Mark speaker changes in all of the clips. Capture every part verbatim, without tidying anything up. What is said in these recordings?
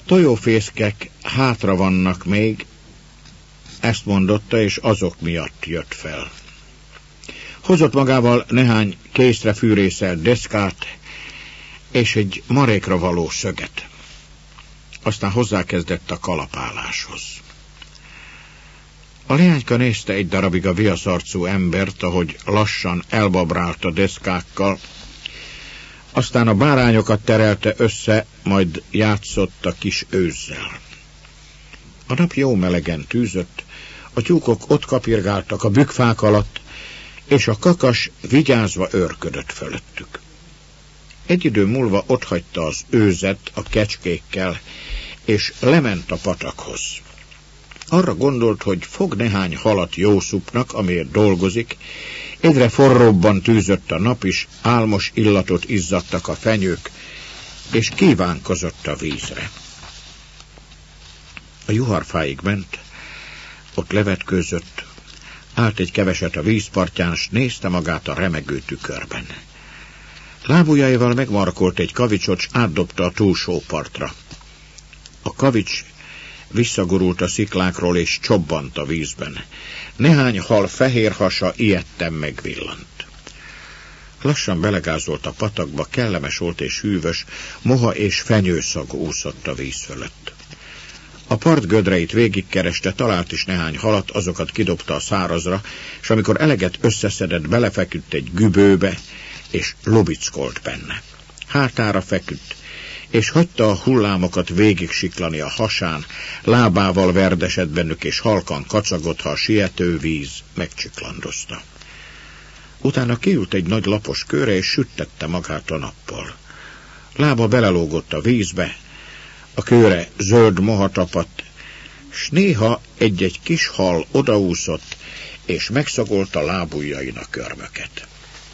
Speaker 1: A tojófészkek hátra vannak még, ezt mondotta, és azok miatt jött fel. Hozott magával néhány készre fűrészelt deszkát, és egy marékra való szöget. Aztán hozzákezdett a kalapáláshoz. A leányka nézte egy darabig a viaszarcú embert, ahogy lassan elbabrált a deszkákkal, aztán a bárányokat terelte össze, majd játszott a kis őzzel. A nap jó melegen tűzött, a tyúkok ott kapirgáltak a bükkfák alatt, és a kakas vigyázva őrködött fölöttük. Egy idő múlva otthagyta az őzet a kecskékkel, és lement a patakhoz. Arra gondolt, hogy fog néhány halat Jószupnak, amiért dolgozik, egyre forróbban tűzött a nap is, álmos illatot izzadtak a fenyők, és kívánkozott a vízre. A juharfáig ment, ott levetkőzött, állt egy keveset a vízpartján, s nézte magát a remegő tükörben. Lábujjaival megmarkolt egy kavicsot, s átdobta a túlsó partra. A kavics visszagurult a sziklákról, és csobbant a vízben. Néhány hal fehér hasa ijedten megvillant. Lassan belegázolt a patakba, kellemes volt és hűvös, moha és fenyőszag úszott a víz fölött. A part gödreit végigkereste, talált is néhány halat, azokat kidobta a szárazra, és amikor eleget összeszedett, belefeküdt egy gübőbe, és lubickolt benne. Hátára feküdt, és hagyta a hullámokat végig siklani a hasán, lábával verdesett bennük, és halkan kacagott, ha a siető víz megcsiklandozta. Utána kiült egy nagy lapos kőre, és süttette magát a nappal. Lába belelógott a vízbe, a kőre zöld moha tapadt, s néha egy-egy kis hal odaúszott, és megszagolta lábujjain a körmöket.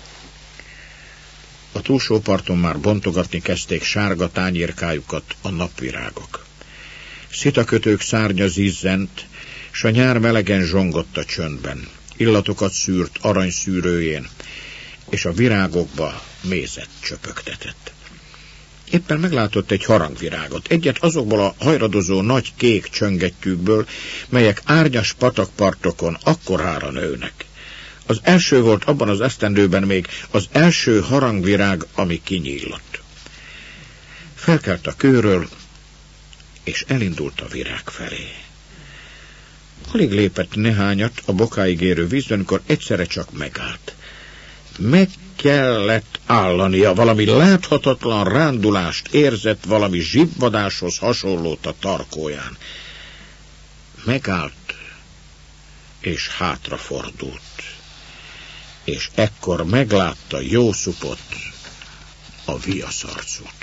Speaker 1: A túlsó parton már bontogatni kezdték sárga tányérkájukat a napvirágok. Szitakötők szárnya zizzent, s a nyár melegen zsongott a csöndben. Illatokat szűrt aranyszűrőjén, és a virágokba mézet csöpögtetett. Éppen meglátott egy harangvirágot, egyet azokból a hajradozó nagy kék csöngettyűkből, melyek árnyas patakpartokon akkorára nőnek. Az első volt abban az esztendőben még az első harangvirág, ami kinyílott. Felkelt a kőről, és elindult a virág felé. Alig lépett néhányat a bokáig érő vízben, amikor egyszerre csak megállt. Meg kellett állania, valami láthatatlan rándulást érzett, valami zsibbadáshoz hasonlót a tarkóján. Megállt, és hátrafordult. És ekkor meglátta Jószupot, a viaszarcut.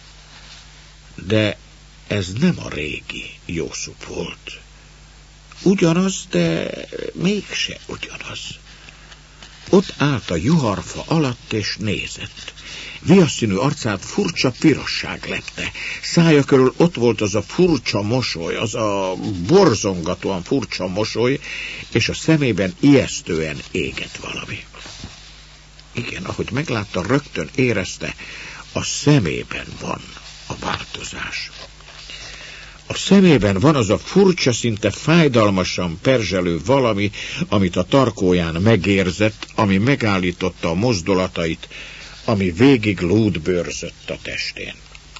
Speaker 1: De ez nem a régi Jószup volt. Ugyanaz, de mégse ugyanaz. Ott állt a juharfa alatt, és nézett. Viaszszínű arcát furcsa pirosság lepte. Szája körül ott volt az a furcsa mosoly, az a borzongatóan furcsa mosoly, és a szemében ijesztően égett valami. Igen, ahogy meglátta, rögtön érezte, a szemében van a változás. A szemében van az a furcsa, szinte fájdalmasan perzselő valami, amit a tarkóján megérzett, ami megállította a mozdulatait, ami végig lúdbőrzött a testén.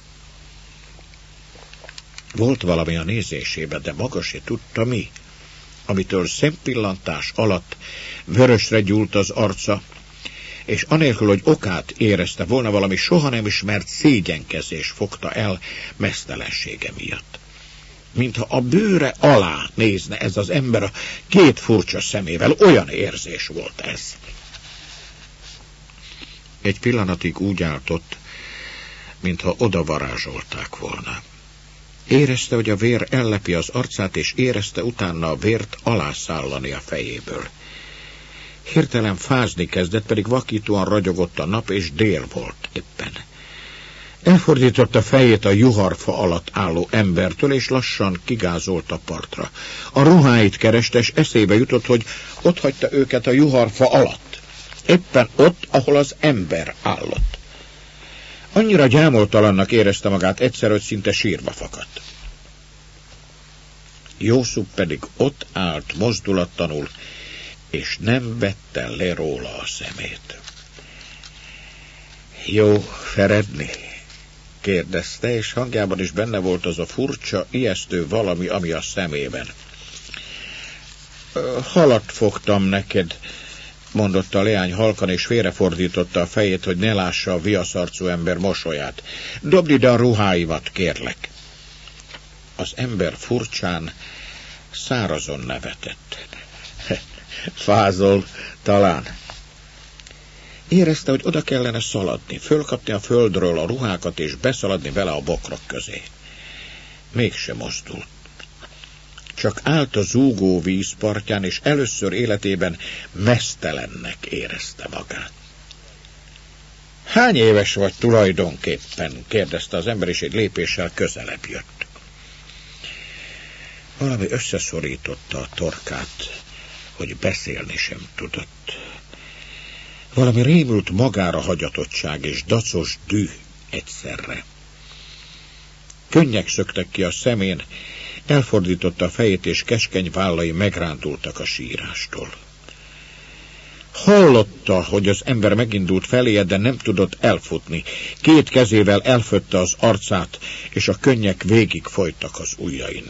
Speaker 1: Volt valami a nézésében, de maga se tudta mi, amitől szempillantás alatt vörösre gyúlt az arca, és anélkül, hogy okát érezte volna, valami soha nem ismert szégyenkezés fogta el meztelensége miatt. Mintha a bőre alá nézne ez az ember a két furcsa szemével, olyan érzés volt ez. Egy pillanatig úgy állt ott, mintha oda varázsolták volna. Érezte, hogy a vér ellepi az arcát, és érezte utána a vért alászállani a fejéből. Hirtelen fázni kezdett, pedig vakítóan ragyogott a nap, és dél volt éppen. Elfordította fejét a juharfa alatt álló embertől, és lassan kigázolt a partra. A ruháit kereste, és eszébe jutott, hogy ott hagyta őket a juharfa alatt. Éppen ott, ahol az ember állott. Annyira gyámoltalannak érezte magát egyszer, hogy szinte sírva fakadt. Jószub pedig ott állt mozdulatlanul, és nem vette le róla a szemét. Jó feredni? Kérdezte, és hangjában is benne volt az a furcsa, ijesztő valami, ami a szemében. Halat fogtam neked, mondotta a leány halkan, és félrefordította a fejét, hogy ne lássa a viaszarcú ember mosolyát. Dobd ide a ruháimat, kérlek. Az ember furcsán, szárazon nevetett. Fázol, talán. Érezte, hogy oda kellene szaladni, fölkapni a földről a ruhákat, és beszaladni vele a bokrok közé. Mégsem mozdult. Csak állt a zúgó vízpartján, és először életében meztelennek érezte magát. Hány éves vagy tulajdonképpen? Kérdezte az ember, és egy lépéssel közelebb jött. Valami összeszorította a torkát, hogy beszélni sem tudott. Valami rémült magára hagyatottság és dacos düh egyszerre. Könnyek szöktek ki a szemén, elfordította a fejét, és keskeny vállai megrándultak a sírástól. Hallotta, hogy az ember megindult feléje, de nem tudott elfutni. Két kezével elfötte az arcát, és a könnyek végig folytak az ujjain.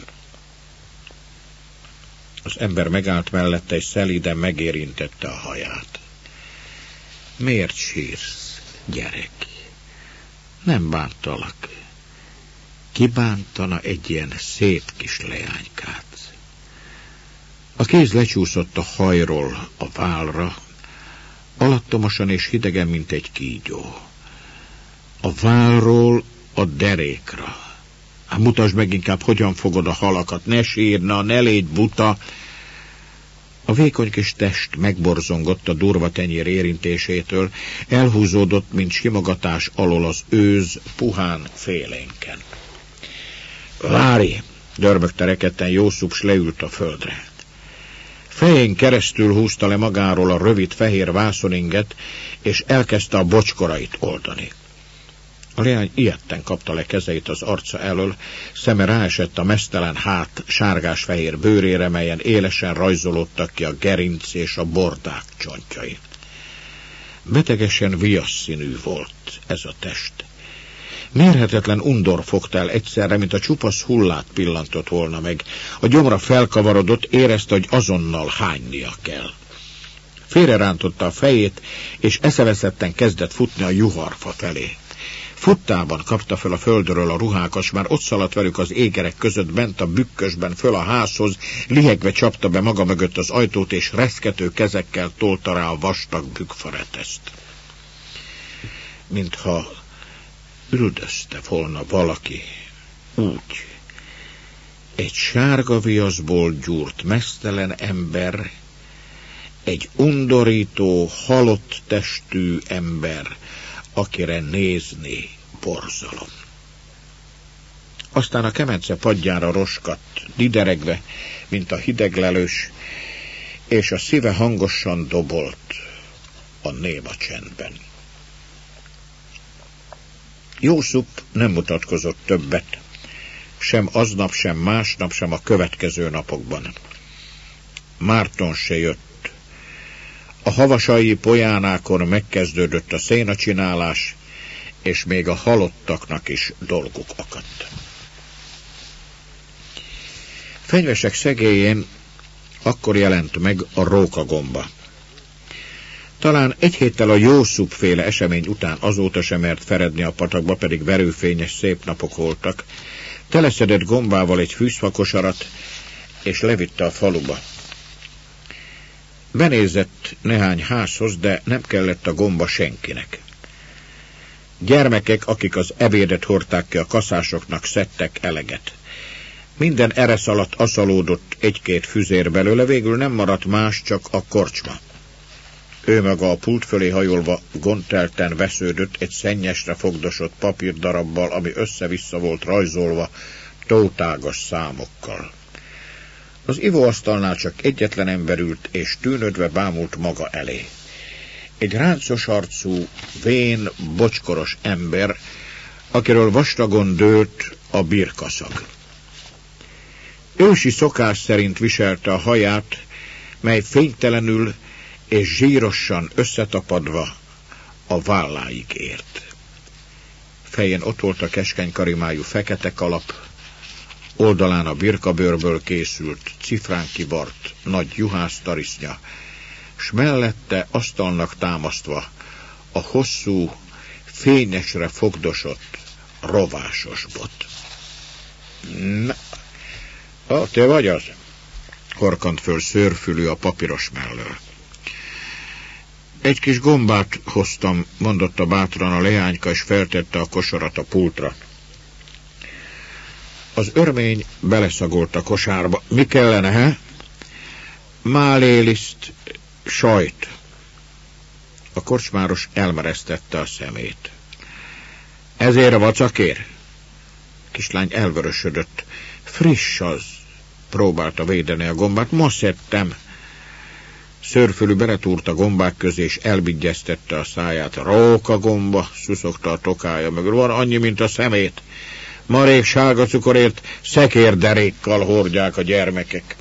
Speaker 1: Az ember megállt mellette, és szelíden megérintette a haját. Miért sírsz, gyerek? Nem bántalak. Ki bántana egy ilyen szép kis leánykát? A kéz lecsúszott a hajról a vállra, alattomosan és hidegen, mint egy kígyó. A vállról a derékra. Hát mutasd meg inkább, hogyan fogod a halakat, ne sírna, ne légy buta. A vékony kis test megborzongott a durva tenyér érintésétől, elhúzódott, mint simogatás alól az őz puhán félénken. Várj! Dörmögte rekedten Jószub, s leült a földre. Fején keresztül húzta le magáról a rövid fehér vászoninget, és elkezdte a bocskorait oldani. A leány ijedten kapta le kezeit az arca elől, szeme ráesett a meztelen hát sárgás-fehér bőrére, melyen élesen rajzolódtak ki a gerinc és a bordák csontjai. Betegesen viasszínű volt ez a test. Mérhetetlen undor fogta el egyszerre, mint a csupasz hullát pillantott volna meg. A gyomra felkavarodott, érezte, hogy azonnal hánynia kell. Félrerántotta a fejét, és eszeveszetten kezdett futni a juharfa felé. Futtában kapta fel a földről a ruhákat, s már ott szaladt velük az égerek között, bent a bükkösben föl a házhoz, lihegve csapta be maga mögött az ajtót, és reszkető kezekkel tolta rá a vastag bükkfareteszt. Mintha üldözte volna valaki úgy. Egy sárga viaszból gyúrt meztelen ember, egy undorító, halott testű ember, akire nézni borzalom. Aztán a kemence padjára roskadt, dideregve, mint a hideglelős, és a szíve hangosan dobolt a néma csendben. Jószub nem mutatkozott többet, sem aznap, sem másnap, sem a következő napokban. Márton se jött. A havasai pojánákon megkezdődött a szénacsinálás, és még a halottaknak is dolguk akadt. Fenyvesek szegélyén akkor jelent meg a rókagomba. Talán egy héttel a Jószub-féle esemény után azóta sem mert feredni a patakba, pedig verőfényes szép napok voltak. Teleszedett gombával egy fűzfakosarat, és levitte a faluba. Benézett néhány házhoz, de nem kellett a gomba senkinek. Gyermekek, akik az ebédet hordták ki a kaszásoknak, szedtek eleget. Minden eresz alatt aszalódott egy-két füzér belőle, végül nem maradt más, csak a korcsma. Ő maga a pult fölé hajolva gondtelten vesződött egy szennyesre fogdosott papírdarabbal, ami össze-vissza volt rajzolva tótágas számokkal. Az ivóasztalnál csak egyetlen ember ült, és tűnödve bámult maga elé. Egy ráncos arcú, vén, bocskoros ember, akiről vastagon dőlt a birkaszag. Ősi szokás szerint viselte a haját, mely fénytelenül és zsírosan összetapadva a válláig ért. Fején ott volt a keskeny karimájú fekete kalap, oldalán a birkabőrből készült, cifrán kibart, nagy juhásztarisznya, s mellette asztalnak támasztva a hosszú, fényesre fogdosott, rovásos bot. Na, ó, te vagy az? Horkant föl szőrfülű a papíros mellől. Egy kis gombát hoztam, mondotta bátran a leányka, és feltette a kosarat a pultra. Az örmény beleszagolt a kosárba. Mi kellene, he? Máléliszt, sajt. A korcsmáros elmeresztette a szemét. Ezért a vacakér? Kislány elvörösödött. Friss az. Próbálta védeni a gombát. Ma szedtem. Szőrfülű beletúrt a gombák közé, és elbigyeztette a száját. Róka gomba, szuszogta a tokája mögül. Van annyi, mint a szemét. Marék sárga cukorért szekérderékkal hordják a gyermekek.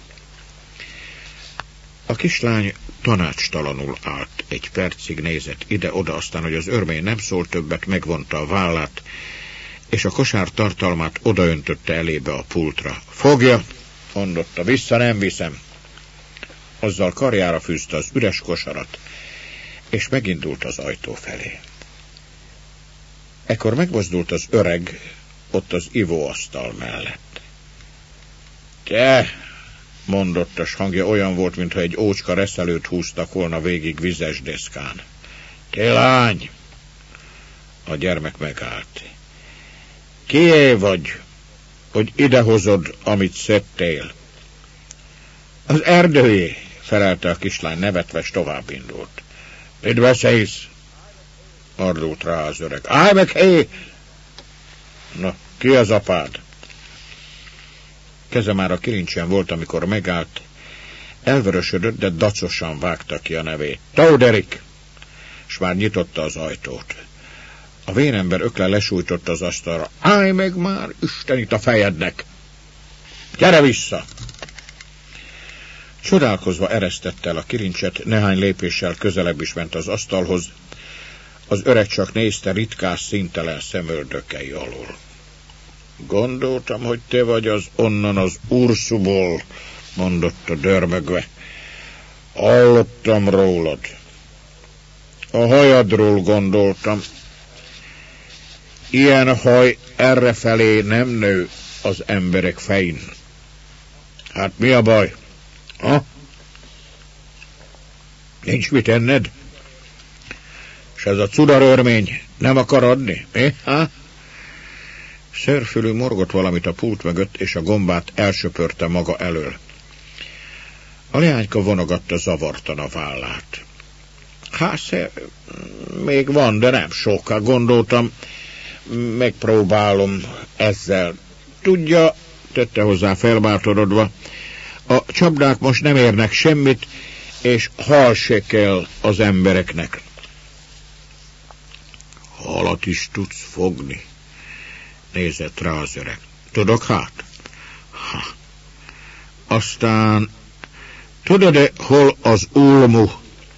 Speaker 1: A kislány tanácstalanul állt. Egy percig nézett ide-oda, aztán, hogy az örmény nem szólt többet, megvonta a vállát, és a kosár tartalmát odaöntötte elébe a pultra. Fogja, mondotta, vissza nem viszem. Azzal karjára fűzte az üres kosarat, és megindult az ajtó felé. Ekkor megmozdult az öreg, ott az ivóasztal mellett. Te, mondottas hangja olyan volt, mintha egy ócska reszelőt húztak volna végig vizes deszkán. Te lány! A gyermek megállt. Kié vagy, hogy idehozod, amit szedtél? Az erdőjé, felelte a kislány nevetve, s tovább indult. Mit beszélsz? Mardult rá az öreg. Állj meg, hé! Na, ki az apád? Keze már a kilincsen volt, amikor megállt. Elvörösödött, de dacosan vágta ki a nevét. Tauderik! S már nyitotta az ajtót. A vénember ökle lesújtott az asztalra. Állj meg már, Isten itt a fejednek! Gyere vissza! Csodálkozva eresztette el a kilincset, nehány lépéssel közelebb is ment az asztalhoz. Az öreg csak nézte ritkás, színtelen szemöldökei alól. Gondoltam, hogy te vagy az onnan az Urszuból, mondotta dörmögve. Hallottam rólad. A hajadról gondoltam. Ilyen haj errefelé nem nő az emberek fején. Hát mi a baj? Ha? Nincs mit enned? És ez a cudarörmény nem akar adni? Mi? Ha? Szőrfülű morgott valamit a pult mögött, és a gombát elsöpörte maga elől. A leányka vonogatta zavartan a vállát. Hát, még van, de nem sokkal. Gondoltam, megpróbálom ezzel. Tudja, tette hozzá felbátorodva, a csapdák most nem érnek semmit, és hal se kell az embereknek. Halat is tudsz fogni, nézett rá az öreg. Tudok hát? Ha. Aztán, tudod-e, hol az ulmu?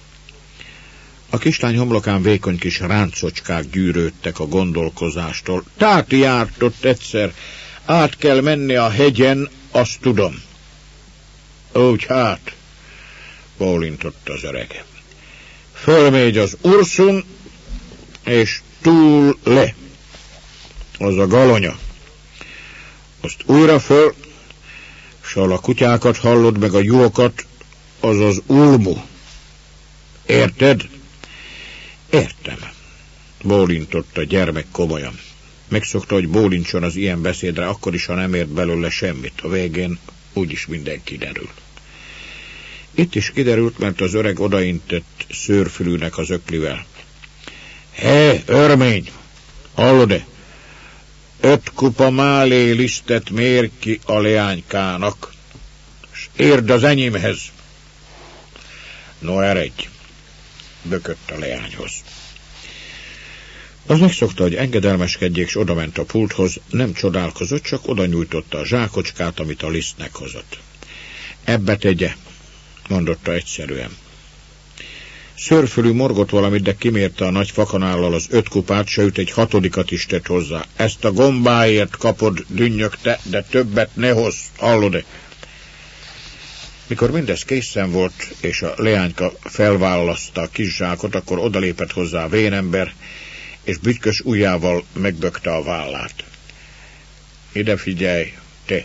Speaker 1: A kislány homlokán vékony kis ráncocskák gyűrődtek a gondolkozástól. Táti járt ott egyszer, át kell menni a hegyen, azt tudom. Úgy hát, bólintott az öreg. Fölmegy az Urszun, és túl le. Az a galonya. Azt újra föl, s ahol a kutyákat hallod, meg a juhokat, az az ulmu. Érted? Értem, bólintott a gyermek komolyan. Megszokta, hogy bólincson az ilyen beszédre, akkor is, ha nem ért belőle semmit. A végén úgyis minden kiderül. Itt is kiderült, mert az öreg odaintett szőrfülűnek az öklivel. Hé, örmény, hallod-e? Öt kupa málé lisztet mér ki a leánykának, s érd az enyémhez. No, eredj, bökött a leányhoz. Az megszokta, hogy engedelmeskedjék, s odament a pulthoz, nem csodálkozott, csak oda nyújtotta a zsákocskát, amit a Lisztnek hozott. Ebbe tegye, mondotta egyszerűen. Szőrfölű morgott valamit, de kimérte a nagy fakanállal az öt kupát, sőt egy hatodikat is tett hozzá. Ezt a gombáért kapod, dünnyögte, de többet ne hozz, hallod-e? Mikor mindez készen volt, és a leányka felválaszta a kis zsákot, akkor odalépett hozzá a vénember, és bütykös ujjával megbökte a vállát. Ide figyelj, te!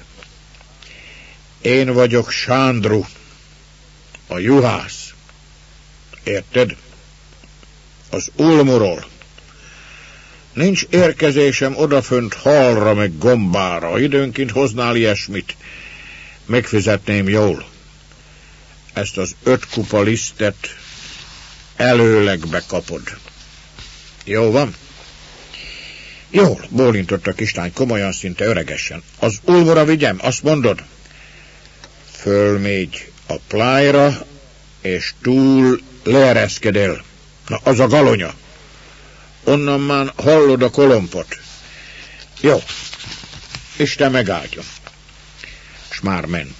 Speaker 1: Én vagyok Sándru, a juhász. Érted? Az Ulmuról. Nincs érkezésem odafönt halra meg gombára. Időnként hoznál ilyesmit. Megfizetném jól. Ezt az öt kupa Lisztet előlegbe kapod. Jó van? Jól, bólintott a kislány komolyan, szinte öregesen. Az Ulmura vigyem, azt mondod? Fölmégy a plájra, és túl leereszkedél. Na, az a galonya. Onnan már hallod a kolompot. Jó, Isten megáldjon. S már ment.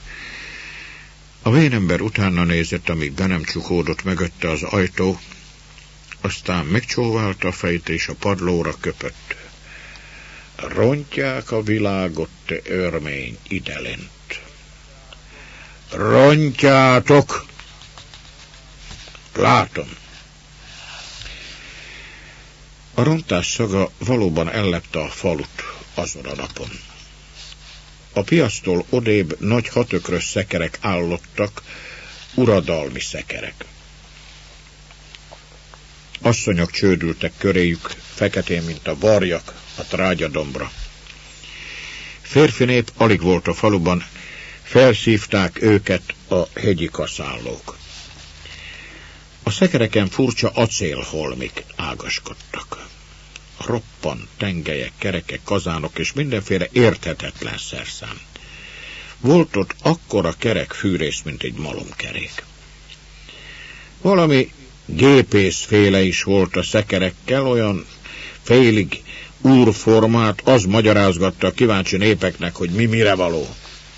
Speaker 1: A vénember utána nézett, amíg be nem csukódott mögötte az ajtó, aztán megcsóválta a fejét, és a padlóra köpött. Rontják a világot, te örmény, idelent. Rontjátok! Látom. A rontás szaga valóban ellepte a falut azon a napon. A piasztól odébb nagy hatökrös szekerek állottak, uradalmi szekerek. Asszonyok csődültek köréjük, feketén, mint a varjak, a trágyadombra. Férfi nép alig volt a faluban, felszívták őket a hegyi kaszállók. A szekereken furcsa acélholmik ágaskodtak. Roppan, tengelyek, kerekek, kazánok és mindenféle érthetetlen szerszám. Volt ott akkora kerek fűrész, mint egy malomkerék. Valami gépészféle is volt a szekerekkel, olyan félig úrformát, az magyarázgatta a kíváncsi népeknek, hogy mi mire való.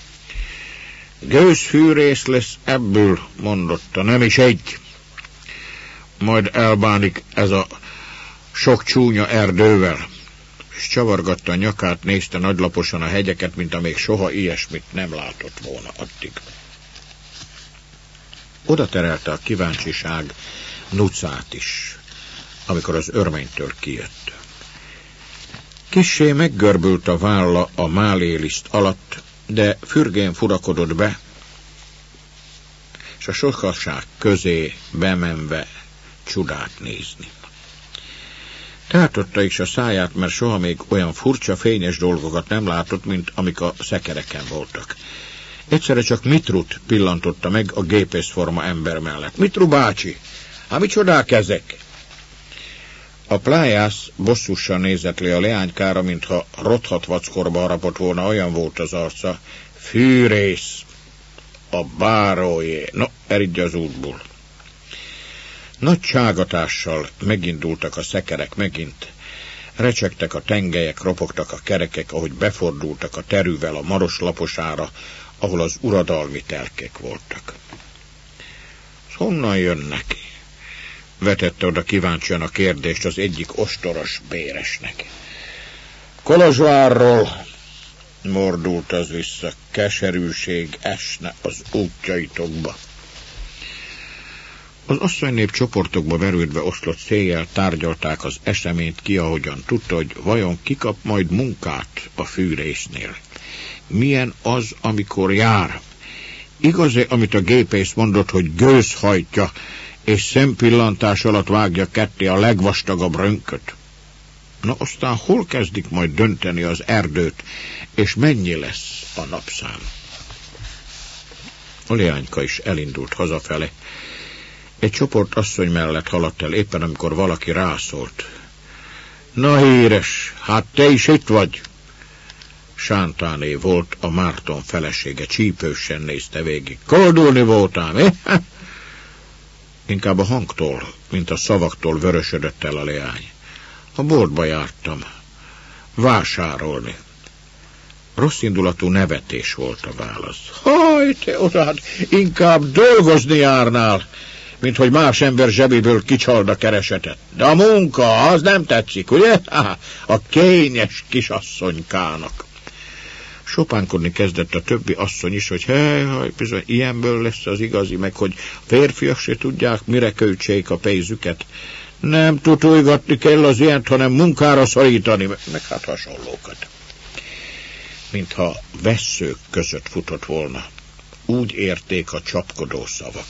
Speaker 1: Gőzfűrész lesz ebből, mondotta, nem is egy. Majd elbánik ez a sok csúnya erdővel, és csavargatta a nyakát, nézte nagylaposan a hegyeket, mint amíg soha ilyesmit nem látott volna addig. Oda terelte a kíváncsiság Nucát is, amikor az örménytől kijött. Kissé meggörbült a válla a máléliszt alatt, de fürgén furakodott be, és a sokaság közé bemenve csodát nézni. Tátotta is a száját, mert soha még olyan furcsa, fényes dolgokat nem látott, mint amik a szekereken voltak. Egyszerre csak Mitrut pillantotta meg a gépészforma ember mellett. Mitru bácsi, hát mi csodák ezek? A plájász bosszusan nézett le a leánykára, mintha rothadt vackorba harapott volna, olyan volt az arca. Fűrész, a bárójé, no, eridj az útból. Nagy cságatással megindultak a szekerek megint. Recsegtek a tengelyek, ropogtak a kerekek, ahogy befordultak a terűvel a maros laposára, ahol az uradalmi telkek voltak. Honnan jönnek? Vetette oda kíváncsian a kérdést az egyik ostoros béresnek. Kolozsvárról, mordult az vissza, keserűség esne az útjaitokba. Az asszonynép csoportokba verődve oszlott széjjel tárgyalták az eseményt ki, ahogyan tudta, hogy vajon kikap majd munkát a fűrésznél. Milyen az, amikor jár? Igaz-e, amit a gépész mondott, hogy gőz hajtja, és szempillantás alatt vágja ketté a legvastagabb rönköt? Na aztán hol kezdik majd dönteni az erdőt, és mennyi lesz a napszám? A leányka is elindult hazafele. Egy csoport asszony mellett haladt el éppen, amikor valaki rászólt. Na híres, hát te is itt vagy? Sántáné volt, a Márton felesége, csípősen nézte végig. Koldulni voltám, eh? Inkább a hangtól, mint a szavaktól vörösödött el a leány. A boltba jártam. Vásárolni. Rosszindulatú nevetés volt a válasz. Haj, te odád, inkább dolgozni járnál, mint hogy más ember zsebéből kicsald a keresetet. De a munka, az nem tetszik, ugye? A kényes kisasszonykának. Sopánkodni kezdett a többi asszony is, hogy hely, haj, bizony, ilyenből lesz az igazi, meg hogy férfiak se tudják, mire költsék a pénzüket. Nem tutulgatni kell az ilyent, hanem munkára szorítani, meg hát hasonlókat. Mintha vesszők között futott volna. Úgy érték a csapkodó szavak.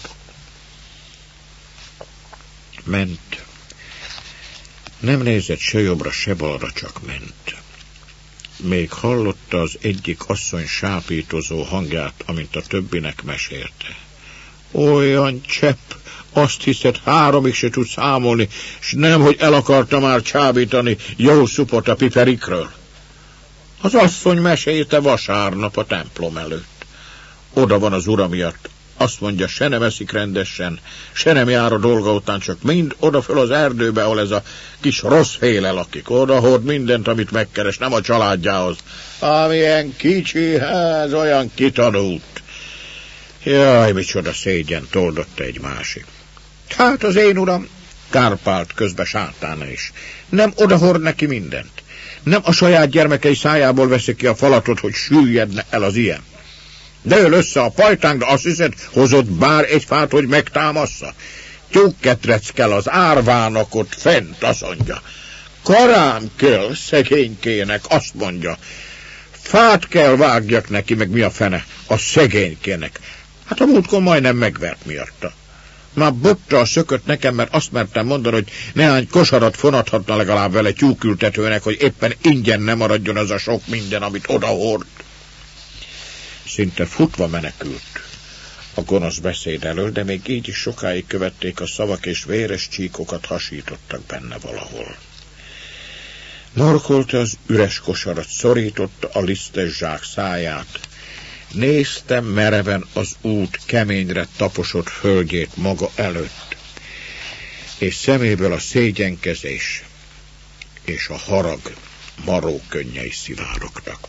Speaker 1: Ment. Nem nézett se jobbra, se balra, csak ment. Még hallotta az egyik asszony sápítozó hangját, amint a többinek mesélte. Olyan csepp, azt hiszed, háromig se tud számolni, s nem, hogy el akarta már csábítani jó szupot a piperikről. Az asszony mesélte vasárnap a templom előtt. Oda van az ura miatt. Azt mondja, se nem eszik rendesen, se nem jár a dolga után, csak mind oda föl az erdőbe, ahol ez a kis rossz féle lakik. Oda hord mindent, amit megkeres, nem a családjához. Amilyen kicsi ház, olyan kitanult. Jaj, micsoda szégyen, toldotta egy másik. Hát az én uram, kárpált közbe sátána is. Nem oda hord neki mindent. Nem a saját gyermekei szájából veszik ki a falatot, hogy süllyedne el az ilyen. De öl össze a pajtánk, de azt hiszed, hozott bár egy fát, hogy megtámassza. Tyúkketrec kell az árvának ott fent, azt mondja. Karám kell szegénykének, azt mondja. Fát kell vágjak neki, meg mi a fene, a szegénykének. Hát a múltkor majdnem megvert miatta. Már bökte a szökött nekem, mert azt mertem mondani, hogy néhány kosarat fonathatna legalább vele tyúkültetőnek, hogy éppen ingyen nem maradjon az a sok minden, amit odahord. Szinte futva menekült a gonosz beszéd elől, de még így is sokáig követték a szavak, és véres csíkokat hasítottak benne valahol. Markolta az üres kosarat, szorította a lisztes zsák száját. Néztem mereven az út keményre taposott földjét maga előtt, és szeméből a szégyenkezés és a harag maró könnyei szivárogtak.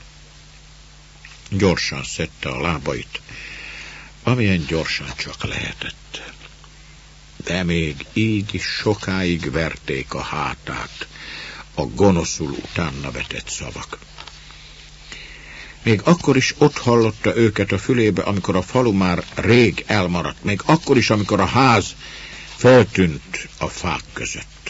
Speaker 1: Gyorsan szedte a lábait, amilyen gyorsan csak lehetett. De még így is sokáig verték a hátát a gonoszul utána vetett szavak. Még akkor is ott hallotta őket a fülébe, amikor a falu már rég elmaradt, még akkor is, amikor a ház feltűnt a fák között.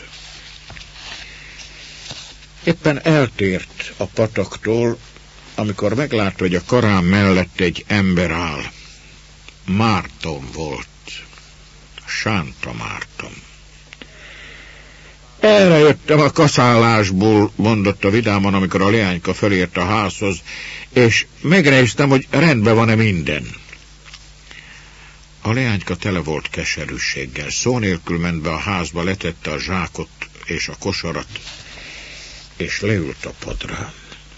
Speaker 1: Éppen eltért a pataktól, amikor meglátta, hogy a karám mellett egy ember áll. Márton volt. Sánta Márton. Erre jöttem a kaszálásból, mondotta vidáman, amikor a leányka felért a házhoz, és megnéztem, hogy rendben van-e minden. A leányka tele volt keserűséggel. Szó nélkül ment be a házba, letette a zsákot és a kosarat, és leült a padra.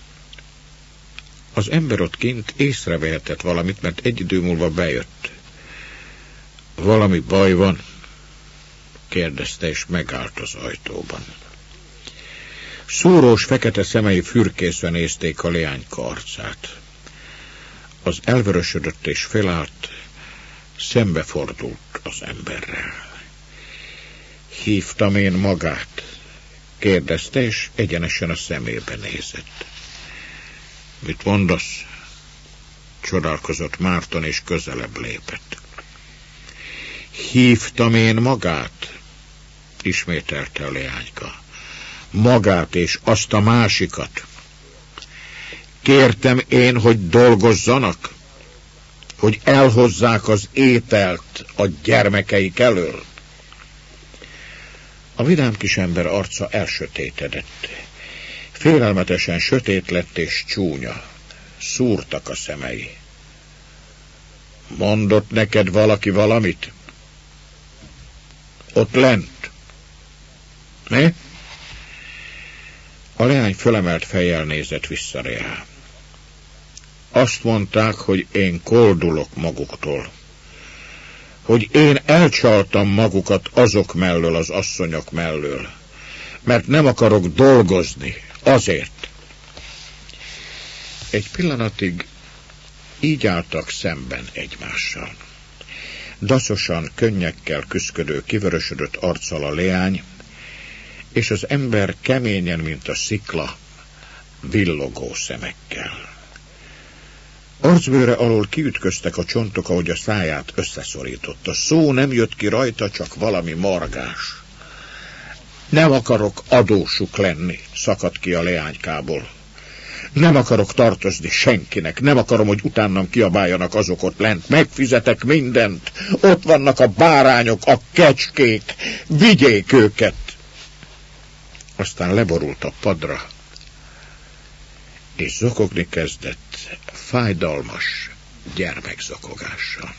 Speaker 1: Az ember ott kint észrevehetett valamit, mert egy idő múlva bejött. Valami baj van? Kérdezte, és megállt az ajtóban. Szúrós fekete szemei fürkészve nézték a leányka arcát. Az elvörösödött és felállt, szembefordult az emberrel. Hívtam én magát? Kérdezte, és egyenesen a szemébe nézett. Mit mondasz? Csodálkozott Márton, és közelebb lépett. Hívtam én magát? Ismételte a leányka. Magát és azt a másikat. Kértem én, hogy dolgozzanak? Hogy elhozzák az ételt a gyermekeik elől? A vidám kisember arca elsötétedett. Félelmetesen sötét lett és csúnya. Szúrtak a szemei. Mondott neked valaki valamit? Ott lent. Ne? A leány fölemelt fejjel nézett vissza rá. Azt mondták, hogy én koldulok maguktól. Hogy én elcsaltam magukat azok mellől, az asszonyok mellől. mert nem akarok dolgozni. Azért. Egy pillanatig így álltak szemben egymással. Daszosan, könnyekkel küszködő, kivörösödött arccal a leány, és az ember keményen, mint a szikla, villogó szemekkel. Arcbőre alól kiütköztek a csontok, ahogy a száját összeszorította. Szó nem jött ki rajta, csak valami margás. Nem akarok adósuk lenni, szakadt ki a leánykából. Nem akarok tartozni senkinek, nem akarom, hogy utánam kiabáljanak azok ott lent. Megfizetek mindent, ott vannak a bárányok, a kecskék, vigyék őket. Aztán leborult a padra, és zokogni kezdett fájdalmas gyermekzokogással.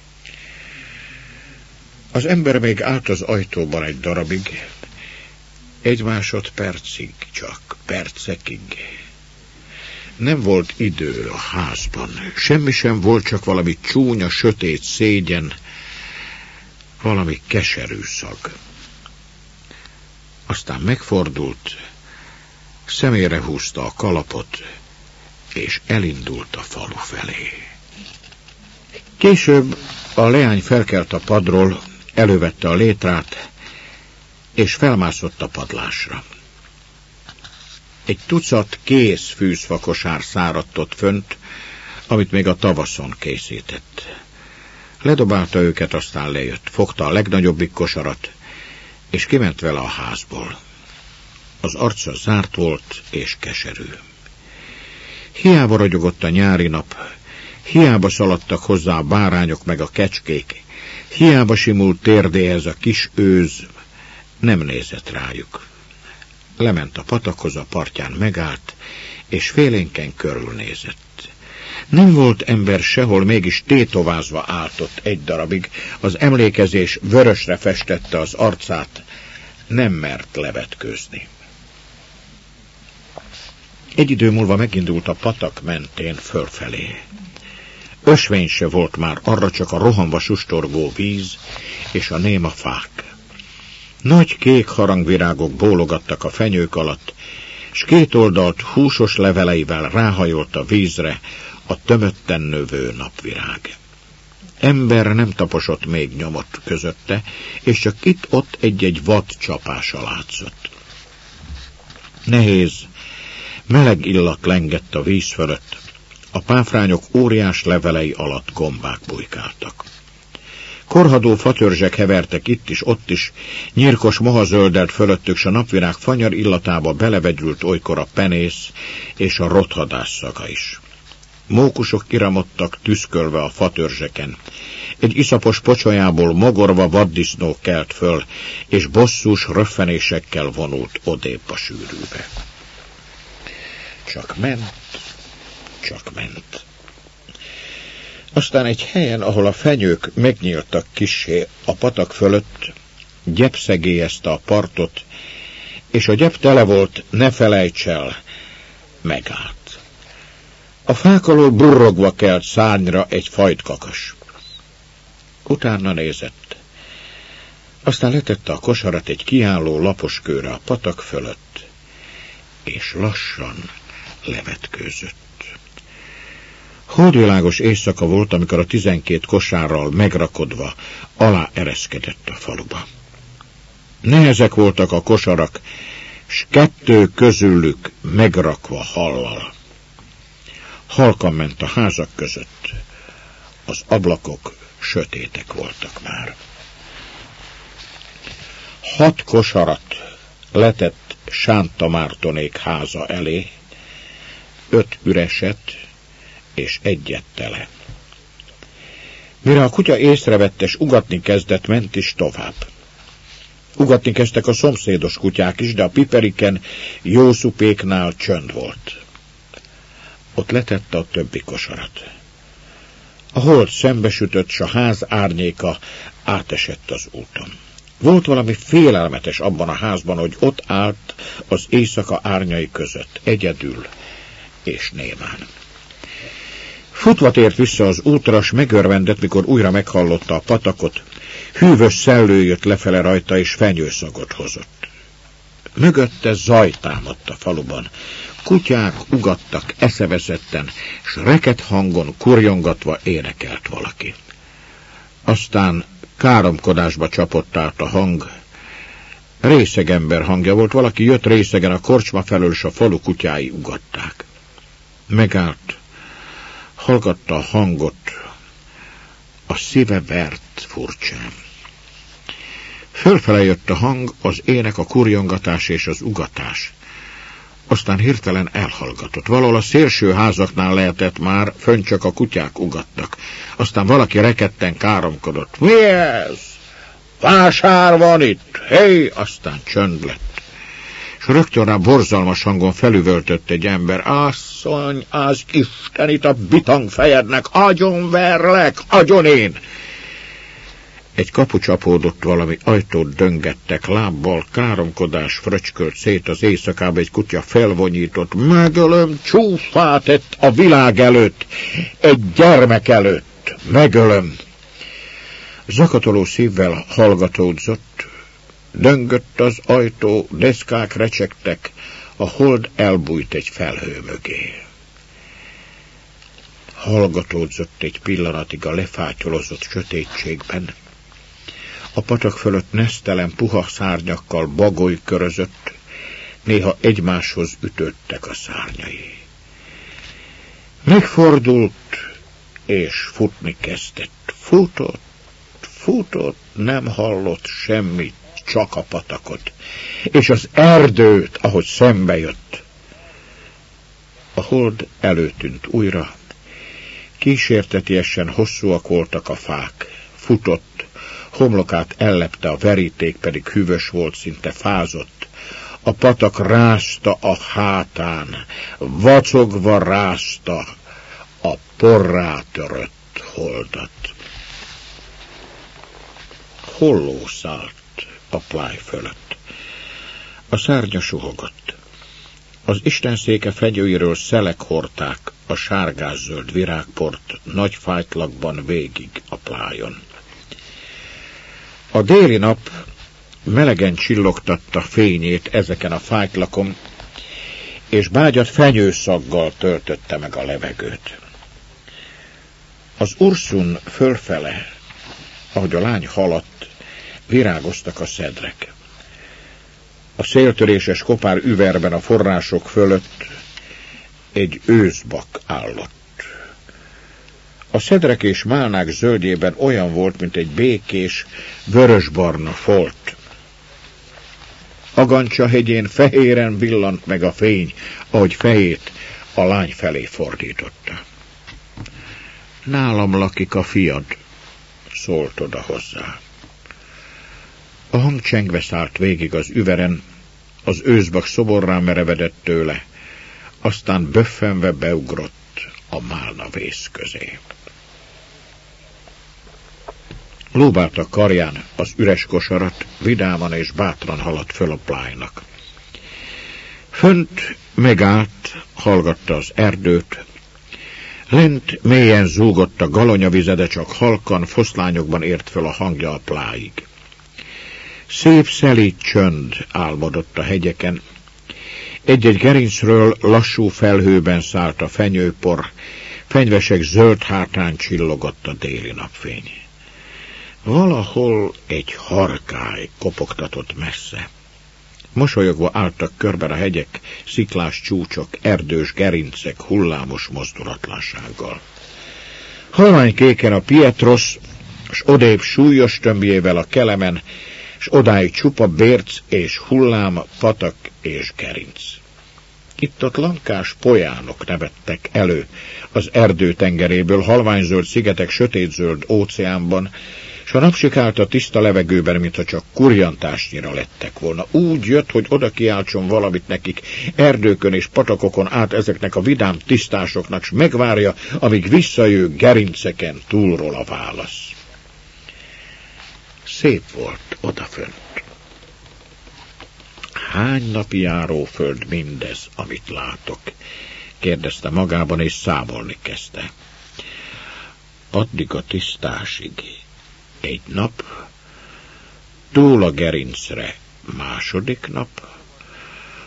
Speaker 1: Az ember még állt az ajtóban egy darabig, egy másodpercig csak, percekig. Nem volt idő a házban, semmi sem volt, csak valami csúnya, sötét szégyen, valami keserű szag. Aztán megfordult, szemére húzta a kalapot, és elindult a falu felé. Később a leány felkelt a padról, elővette a létrát, és felmászott a padlásra. Egy tucat kész fűzfakosár száradt ott fönt, amit még a tavaszon készített. Ledobálta őket, aztán lejött, fogta a legnagyobbik kosarat, és kiment vele a házból. Az arca zárt volt és keserű. Hiába ragyogott a nyári nap, hiába szaladtak hozzá a bárányok meg a kecskék, hiába simult térdéhez a kis őz, nem nézett rájuk. Lement a patakhoz, a partján megállt, és félénken körülnézett. Nem volt ember sehol, mégis tétovázva állt ott egy darabig, az emlékezés vörösre festette az arcát, nem mert levetkőzni. Egy idő múlva megindult a patak mentén fölfelé. Ösvény se volt már, arra csak a rohanva sustorgó víz és a néma fák. Nagy kék harangvirágok bólogattak a fenyők alatt, s két oldalt húsos leveleivel ráhajolt a vízre a tömötten növő napvirág. Ember nem taposott még nyomot közötte, és csak itt-ott egy-egy vad csapása látszott. Nehéz, meleg illat lengett a víz fölött, a páfrányok óriás levelei alatt gombák bujkáltak. Korhadó fatörzsek hevertek itt is, ott is, nyírkos moha zöldelt fölöttük, s a napvirág fanyar illatába belevegyült olykor a penész és a rothadás szaga is. Mókusok iramodtak tüszkölve a fatörzseken. Egy iszapos pocsolyából mogorva vaddisznó kelt föl, és bosszús röffenésekkel vonult odébb a sűrűbe. Csak ment, csak ment. Aztán egy helyen, ahol a fenyők megnyíltak kissé a patak fölött, gyep szegélyezte a partot, és a gyep tele volt, ne felejts el, megállt. A fák alól burrogva kelt szárnyra egy fajtkakas. Utána nézett. Aztán letette a kosarat egy kiálló lapos kőre a patak fölött, és lassan levetkőzött. Holdvilágos éjszaka volt, amikor a tizenkét kosárral megrakodva alá ereszkedett a faluba. Nehezek voltak a kosarak, s kettő közülük megrakva hallal. Halkan ment a házak között, az ablakok sötétek voltak már. Hat kosarat letett Sánta Mártonék háza elé, öt üreset és egyet tele. Mire a kutya észrevette, s ugatni kezdett, ment is tovább. Ugatni kezdtek a szomszédos kutyák is, de a Piperiken Jószupéknál csönd volt. Ott letette a többi kosarat. A hold szembesütött, s a ház árnyéka átesett az úton. Volt valami félelmetes abban a házban, hogy ott állt az éjszaka árnyai között, egyedül és némán. Futva tért vissza az útra, s megörvendett, mikor újra meghallotta a patakot. Hűvös szellő jött lefele rajta, és fenyőszagot hozott. Mögötte zaj támadt a faluban. Kutyák ugattak eszeveszetten, s reket hangon kurjongatva énekelt valaki. Aztán káromkodásba csapott át a hang. Részegember hangja volt, valaki jött részegen a korcsma felől, s a falu kutyái ugatták. Megállt, hallgatta a hangot, a szíve vert furcsán. Fölfele jött a hang, az ének, a kurjongatás és az ugatás. Aztán hirtelen elhallgatott. Valahol a szélső házaknál lehetett már, fönn csak a kutyák ugattak. Aztán valaki rekedten káromkodott. Mi ez? Vásár van itt! Hé! Aztán csönd lett. És rögtön rá borzalmas hangon felüvöltött egy ember. Asszony, az Istenit a bitang fejednek! Agyonverlek! Agyon én! Egy kapu csapódott, valami ajtót döngettek, lábbal káromkodás fröcskölt szét az éjszakába, egy kutya felvonyított. Megölöm, csúfát tett a világ előtt, egy gyermek előtt, megölöm. Zakatoló szívvel hallgatódzott, döngött az ajtó, deszkák recsegtek, a hold elbújt egy felhő mögé. Hallgatódzott egy pillanatig a lefátyolozott sötétségben. A patak fölött nesztelen puha szárnyakkal bagoly körözött, néha egymáshoz ütöttek a szárnyai. Megfordult, és futni kezdett. Futott, futott, nem hallott semmit, csak a patakot, és az erdőt, ahogy szembe jött. A hold előtűnt újra, kísértetiesen hosszúak voltak a fák, futott, homlokát ellepte, a veríték pedig hűvös volt, szinte fázott. A patak rázta a hátán, vacogva rázta a porrá törött holdat. Holló szállt a pláj fölött. A szárnya suhogott. Az istenszéke fegyőiről szelek hordták a sárgászöld virágport nagy fájtlakban végig a plájon. A déli nap melegen csillogtatta fényét ezeken a fájtlakon, és bágyat fenyőszaggal töltötte meg a levegőt. Az Urszun fölfele, ahogy a lány haladt, virágoztak a szedrek. A széltöréses kopár üverben a források fölött egy őszbak állott. A szedrek és málnák zöldjében olyan volt, mint egy békés, vörösbarna folt. Agancsa hegyén fehéren villant meg a fény, ahogy fejét a lány felé fordította. Nálam lakik a fiad, szólt oda hozzá. A hang csengve szállt végig az üveren, az őszbak szoborrá merevedett tőle, aztán böffenve beugrott a málna vész közé. Lóbálta karján az üres kosarat, vidáman és bátran haladt föl a plájnak. Fönt megállt, hallgatta az erdőt, lent mélyen zúgott a galanyavize, de csak halkan, foszlányokban ért föl a hangja a pláig. Szép szelíd csönd álmodott a hegyeken, egy-egy gerincről lassú felhőben szállt a fenyőpor, fenyvesek zöld hátán csillogott a déli napfény. Valahol egy harkály kopogtatott messze. Mosolyogva álltak körben a hegyek, sziklás csúcsok, erdős gerincek hullámos mozdulatlansággal. Halványkéken a Pietros, s odébb súlyos tömbjével a Kelemen, s odáig csupa bérc és hullám, patak és gerinc. Itt-ott lankás polyánok nevettek elő az erdő tengeréből, halványzöld szigetek sötétzöld óceánban, s a napsikált a tiszta levegőben, mintha csak kurjantásnyira lettek volna. Úgy jött, hogy oda kiáltson valamit nekik, erdőkön és patakokon át ezeknek a vidám tisztásoknak, s megvárja, amíg visszajő gerinceken túlról a válasz. Szép volt odafönt. Hány napi járóföld mindez, amit látok? Kérdezte magában, és számolni kezdte. Addig a tisztásig egy nap, túl a gerincre második nap,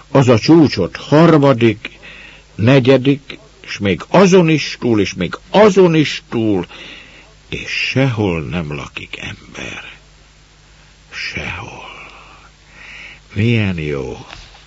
Speaker 1: Az a csúcsot harmadik, negyedik, és még azon is túl, és még azon is túl, és sehol nem lakik ember. Sehol. Milyen jó.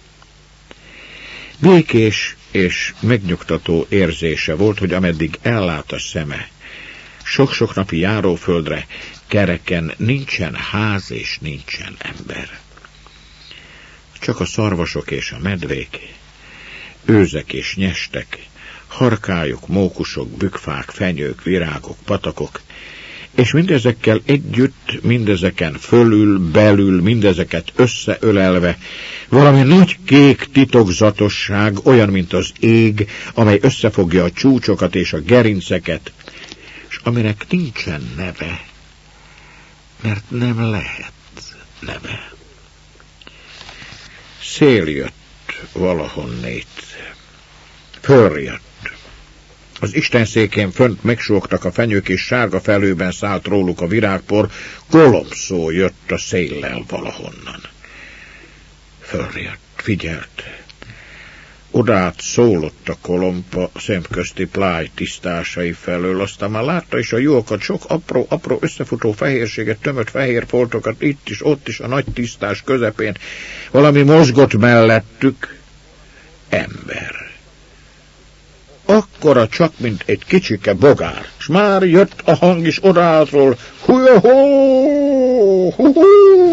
Speaker 1: Békés és megnyugtató érzése volt, hogy ameddig ellát a szeme, sok-sok napi járóföldre kereken nincsen ház és nincsen ember. Csak a szarvasok és a medvék, őzek és nyestek, harkályok, mókusok, bükfák, fenyők, virágok, patakok, és mindezekkel együtt, mindezeken fölül, belül, mindezeket összeölelve, valami nagy kék titokzatosság, olyan, mint az ég, amely összefogja a csúcsokat és a gerinceket, és aminek nincsen neve, mert nem lehet neve. Szél jött valahonnét, följött. Az istenszékén fönt megsógtak a fenyők, és sárga felőben szállt róluk a virágpor, golomszó jött a széllel valahonnan. Följött, figyelt. Odát szólott a kolompa szemközti pláj tisztásai felől, aztán már látta is a jókat, sok apró-apró összefutó fehérséget, tömött fehér foltokat, itt is, ott is, a nagy tisztás közepén. Valami mozgott mellettük. Ember. Akkora csak, mint egy kicsike bogár, s már jött a hang is odátról. Hú-hú! Hú-hú!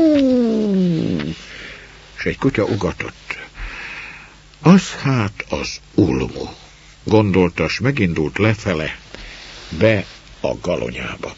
Speaker 1: És egy kutya ugatott. Az hát az Ulmu, gondolta, s megindult lefele, be a galonyába.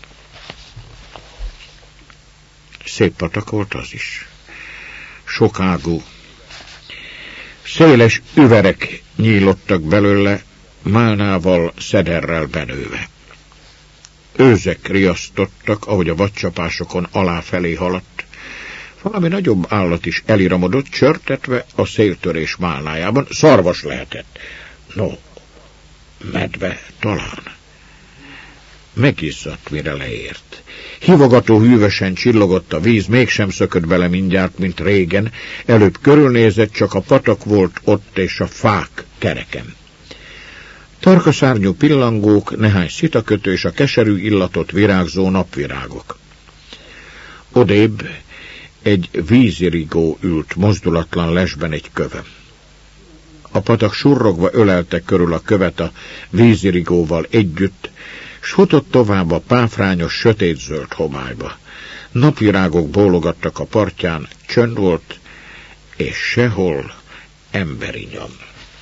Speaker 1: Szép patak volt az is. Sokágú. Széles üverek nyílottak belőle, málnával, szederrel benőve. Őzek riasztottak, ahogy a vadcsapásokon aláfelé haladt. Valami nagyobb állat is eliramodott, csörtetve a széltörés málnájában. Szarvas lehetett. No, medve talán. Megizzadt, mire leért. Hívogató hűvösen csillogott a víz, mégsem szökött bele mindjárt, mint régen. Előbb körülnézett, csak a patak volt ott, és a fák kereken. Tarkaszárnyú pillangók, nehány szitakötő és a keserű illatot virágzó napvirágok. Odébb egy vízirigó ült mozdulatlan lesben egy kövem. A patak surrogva ölelte körül a követ a vízirigóval együtt, s futott tovább a páfrányos, sötétzöld homályba. Napvirágok bólogattak a partján, csönd volt, és sehol emberi nyom.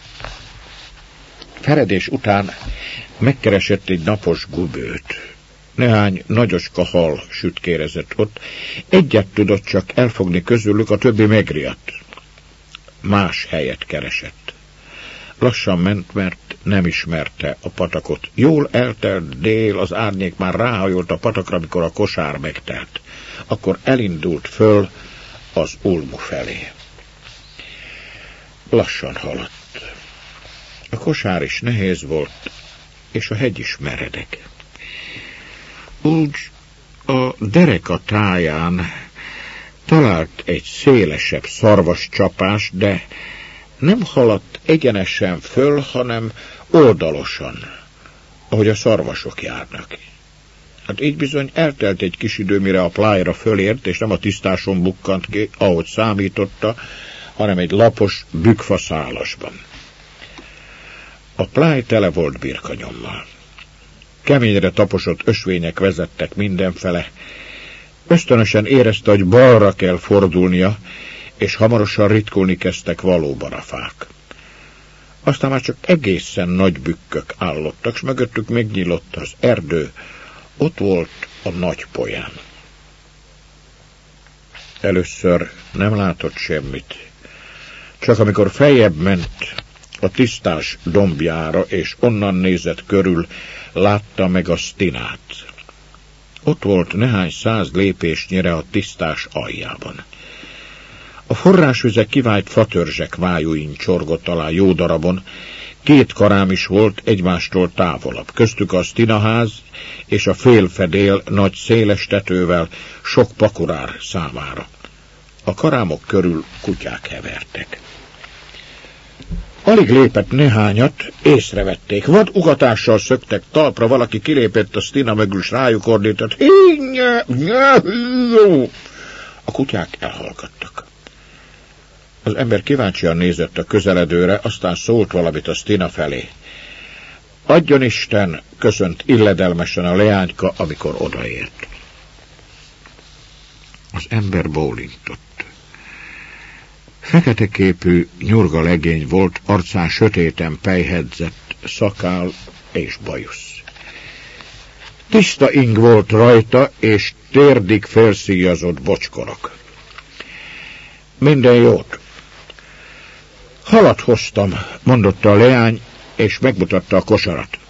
Speaker 1: Feredés után megkeresett egy napos gubőt. Nehány nagyoska hal sütkérezett ott, egyet tudott csak elfogni közülük, a többi megriadt. Más helyet keresett. Lassan ment, mert nem ismerte a patakot. Jól eltelt dél, az árnyék már ráhajolt a patakra, amikor a kosár megtelt. Akkor elindult föl az Ulmu felé. Lassan haladt. A kosár is nehéz volt, és a hegy is meredek. Úgy a dereka táján talált egy szélesebb szarvas csapás, de nem haladt egyenesen föl, hanem oldalosan, ahogy a szarvasok járnak. Hát így bizony eltelt egy kis idő, mire a plájra fölért, és nem a tisztáson bukkant ki, ahogy számította, hanem egy lapos bükfaszálasban. A pláj tele volt birkanyommal. Keményre taposott ösvények vezettek mindenfele. Ösztönösen érezte, hogy balra kell fordulnia, és hamarosan ritkulni kezdtek valóban a fák. Aztán már csak egészen nagy bükkök állottak, s mögöttük megnyílott az erdő. Ott volt a nagy polyán. Először nem látott semmit. Csak amikor feljebb ment a tisztás dombjára, és onnan nézett körül, látta meg a Stinát. Ott volt nehány száz lépésnyire a tisztás aljában. A forrásvizek kivált fatörzsek vájúin csorgott alá jó darabon, két karám is volt egymástól távolabb, köztük a Stinaház és a félfedél nagy széles tetővel sok pakurár számára. A karámok körül kutyák hevertek. Alig lépett néhányat, észrevették. Vad ugatással szöktek talpra, valaki kilépett a Stina mögül, s rájuk ordított. A kutyák elhallgattak. Az ember kíváncsian nézett a közeledőre, aztán szólt valamit a Stina felé. Adjon Isten, köszönt illedelmesen a leányka, amikor odaért. Az ember bólintott. Fekete képű, nyurga legény volt, arcán sötéten pejhedzett, szakál és bajusz. Tiszta ing volt rajta, és térdig felszíjazott bocskorok. Minden jót. Halat hoztam, mondotta a leány, és megmutatta a kosarat.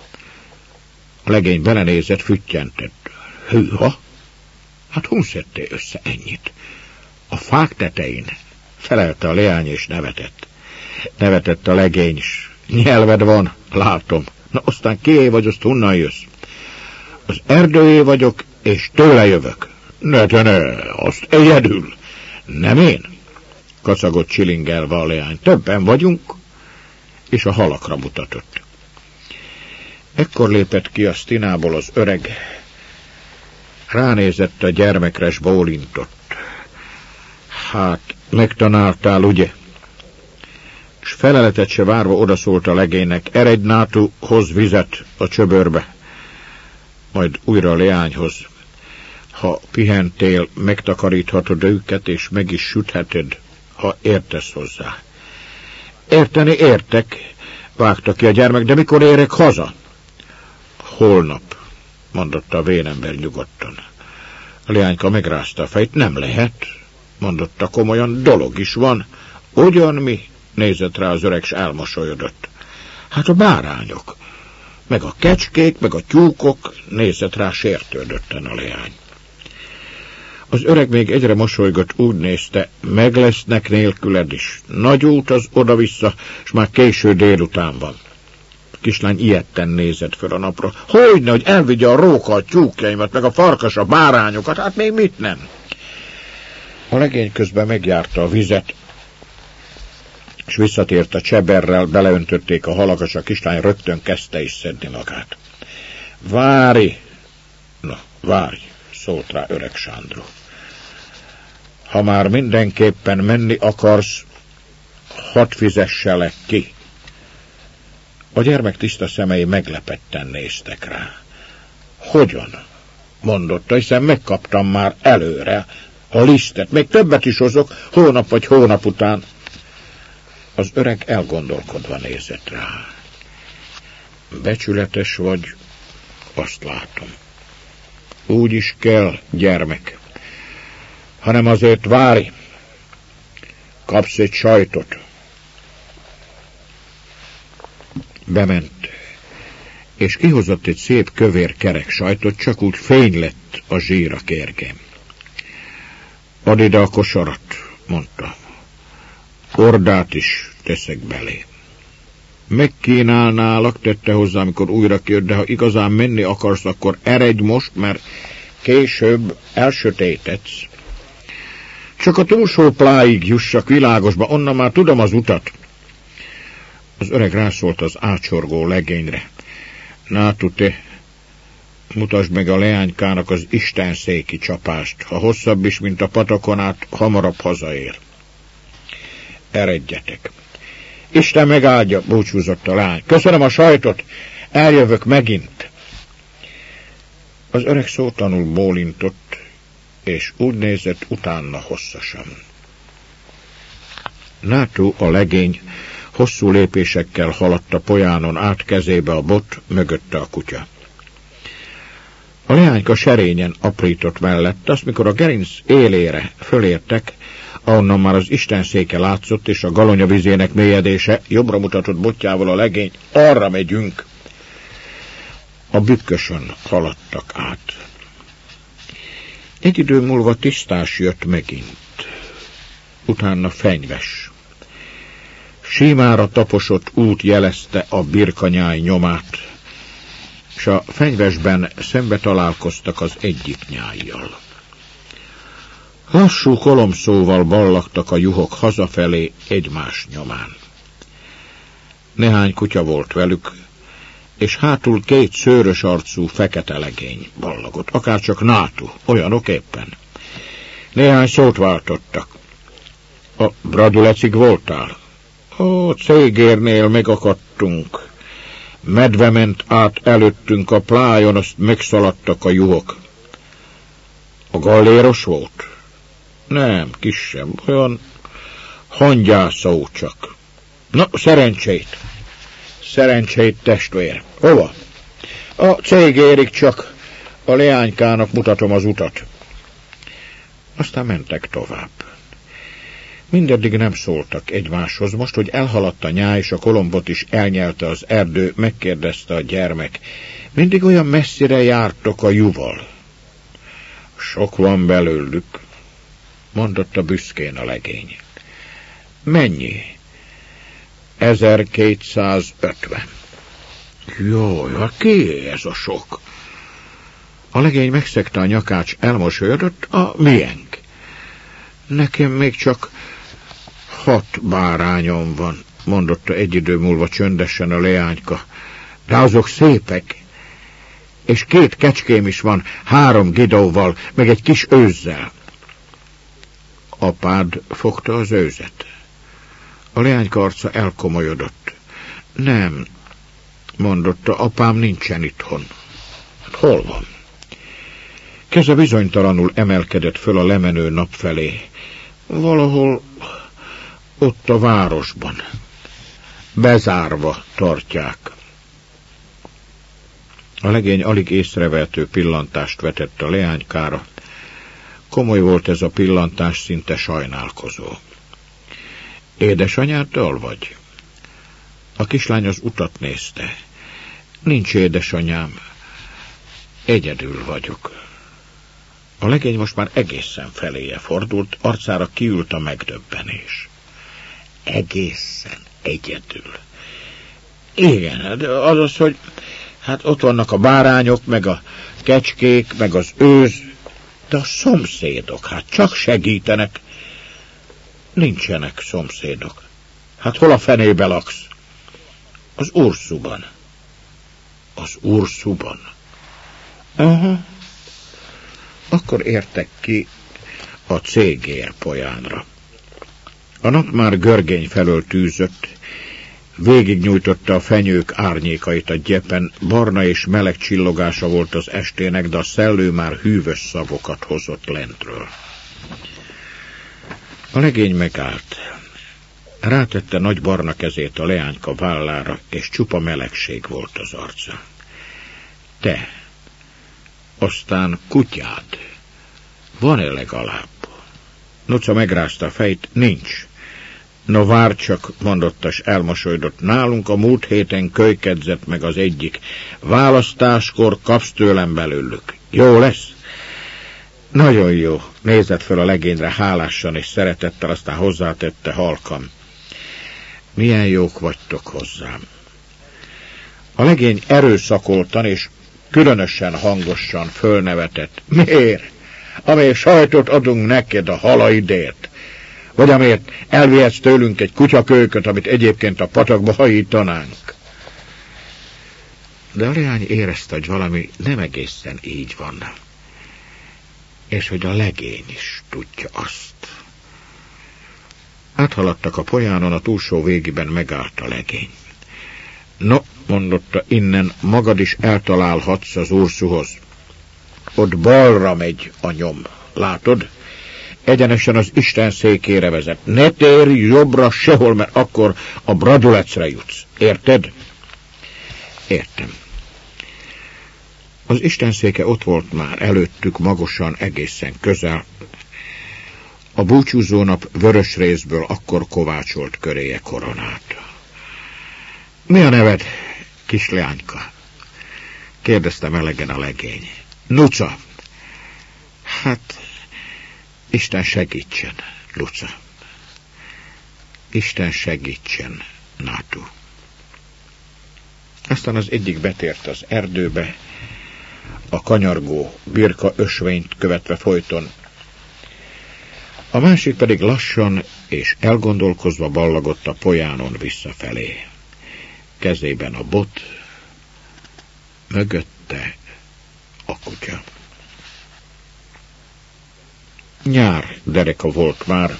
Speaker 1: A legény belenézett, füttyentett. Hűha? Hát hol szedtél össze ennyit? A fák tetején, felelte a leány, és nevetett. Nevetett a legény is. Nyelved van, látom. Na aztán kié vagy, azt honnan jössz? Az erdőjé vagyok, és tőle jövök. Ne, te ne, azt egyedül. Nem én? Kacagott csilingelve a leány. Többen vagyunk, és a halakra mutatott. Ekkor lépett ki a Stinából az öreg. Ránézett a gyermekre, s bólintott. Hát, megtanáltál, ugye? S feleletet se várva odaszólt a legénynek. Eredj, Nátu, hoz vizet a csöbörbe. Majd újra a leányhoz. Ha pihentél, megtakaríthatod őket, és meg is sütheted, ha értesz hozzá. Érteni értek, vágta ki a gyermek, de mikor érek haza? Holnap, mondotta a vénember nyugodtan. A leányka megrázta a fejét. Nem lehet, mondotta komolyan, dolog is van. Ugyan mi? Nézett rá az öreg, s elmosolyodott. Hát a bárányok, meg a kecskék, meg a tyúkok, nézett rá sértődötten a leány. Az öreg még egyre mosolygott, úgy nézte, meg lesznek nélküled is. Nagy út az oda-vissza, s már késő délután van. A kislány ijedten nézett föl a napra. Hogyne, hogy elvigye a róka a tyúkjaimat, meg a farkas a bárányokat, hát még mit nem? A legény közben megjárta a vizet, és visszatért a cseberrel, beleöntötték a halak, és a kislány rögtön kezdte is szedni magát. Várj! Na, várj! Szólt rá öreg Sándor. Ha már mindenképpen menni akarsz, hadd fizesselek ki. A gyermek tiszta szemei meglepetten néztek rá. Hogyan? Mondotta, hiszen megkaptam már előre a lisztet. Még többet is hozok, hónap vagy hónap után. Az öreg elgondolkodva nézett rá. Becsületes vagy, azt látom. Úgy is kell, gyermek. Hanem azért várj. Kapsz egy sajtot. Bement, és kihozott egy szép kövér kerek sajtot, csak úgy fény lett a zsír a kérgén. Add ide a kosarat, mondta. Ordát is teszek belé. Megkínálnálak, tette hozzá, amikor újra kijött, de ha igazán menni akarsz, akkor eredj most, mert később elsötétedsz. Csak a túlsó pláig jussak világosba, onnan már tudom az utat. Az öreg rászólt az ácsorgó legényre. Nátu, te mutasd meg a leánykának az istenszéki csapást. Ha hosszabb is, mint a patakon át, hamarabb hazaér. Eredjetek. Isten megáldja, búcsúzott a lány. Köszönöm a sajtot, eljövök megint. Az öreg szótlanul bólintott, és úgy nézett utána hosszasan. Nátu, a legény, hosszú lépésekkel haladt a pojánon át, kezébe a bot, mögötte a kutya. A leányka serényen aprított mellett, azt mikor a gerinc élére fölértek, ahonnan már az istenszéke látszott, és a galonya vizének mélyedése, jobbra mutatott botjával a legény, arra megyünk. A bükkösön haladtak át. Egy idő múlva tisztás jött megint, utána fenyves. Símára taposott út jelezte a birkanyáj nyomát, és a fenyvesben szembe találkoztak az egyik nyájjal. Lassú kolomszóval ballagtak a juhok hazafelé egymás nyomán. Néhány kutya volt velük, és hátul két szőrös arcú fekete legény ballagott, akárcsak nátú, olyanok éppen. Néhány szót váltottak. A Bradulecig voltál? Ó, cégérnél megakadtunk. Medve ment át előttünk a plájon, azt megszaladtak a juhok. A galléros volt? Nem, kisebb, olyan hangyászó csak. Na, szerencsét. Szerencsét, testvér. Hova? A cégérig, csak a leánykának mutatom az utat. Aztán mentek tovább. Mindeddig nem szóltak egymáshoz, most, hogy elhaladt a nyáj, és a kolombot is elnyelte az erdő, megkérdezte a gyermek. Mindig olyan messzire jártok a juhval. Sok van belőlük, mondotta büszkén a legény. Mennyi? ezerkétszázötven. Jaj, hát ki ez a sok? A legény megszegte a nyakács, elmosolyodott, a miénk. Nekem még csak hat bárányom van, mondotta egy idő múlva csöndesen a leányka. De azok szépek. És két kecském is van, három gidóval, meg egy kis őzzel. Apád fogta az őzet. A leányka arca elkomolyodott. Nem, mondotta, apám nincsen itthon. Hát hol van? Keze bizonytalanul emelkedett föl a lemenő nap felé. Valahol ott a városban. Bezárva tartják. A legény alig észrevehető pillantást vetett a leánykára. Komoly volt ez a pillantás, szinte sajnálkozó. Édesanyáddal vagy? A kislány az utat nézte. Nincs édesanyám. Egyedül vagyok. A legény most már egészen feléje fordult, arcára kiült a megdöbbenés. Egészen egyedül. Igen, de az az, hogy hát ott vannak a bárányok, meg a kecskék, meg az őz, de a szomszédok, hát csak segítenek. Nincsenek szomszédok. Hát hol a fenébe laksz? Az Urszuban. Az Urszuban. Aha. Akkor értek ki a cégér polyánra. A nap már görgény felől tűzött, végignyújtotta a fenyők árnyékait a gyepen, barna és meleg csillogása volt az estének, de a szellő már hűvös szavokat hozott lentről. A legény megállt. Rátette nagy barna kezét a leányka vállára, és csupa melegség volt az arca. Te, aztán kutyád, van-e legalább? Nuca megrázta a fejét, nincs. No vár csak, mondotta, s elmosolydott. Nálunk a múlt héten kölykedzett meg az egyik. Választáskor kapsz tőlem belőlük. Jó lesz? Nagyon jó. Nézett fel a legényre hálásan és szeretettel, aztán hozzátette halkan. Milyen jók vagytok hozzám. A legény erőszakoltan és különösen hangosan fölnevetett. Miért? Amelyek sajtot adunk neked a halaidért. Vagy amért elvihetsz tőlünk egy kutyakölyköt, amit egyébként a patakba hajítanánk. De a leány érezte, hogy valami nem egészen így van. És hogy a legény is tudja azt. Áthaladtak a polyánon, a túlsó végiben megállt a legény. No, mondotta, innen magad is eltalálhatsz az Urszuhoz. Ott balra megy a nyom, látod? Egyenesen az Isten székére vezet. Ne térj jobbra sehol, mert akkor a Bradulecre jutsz. Érted? Értem. Az Isten széke ott volt már előttük, magosan, egészen közel. A búcsúzónap vörös részből akkor kovácsolt köréje koronát. Mi a neved, kisleányka? Kérdezte melegen a legény. Nuca. Hát, Isten segítsen, Luca. Isten segítsen, Nátu. Aztán az egyik betért az erdőbe, a kanyargó birka ösvényt követve folyton. A másik pedig lassan és elgondolkozva ballagott a polyánon visszafelé. kezében a bot, mögötte a kutya. Nyár dereka volt már.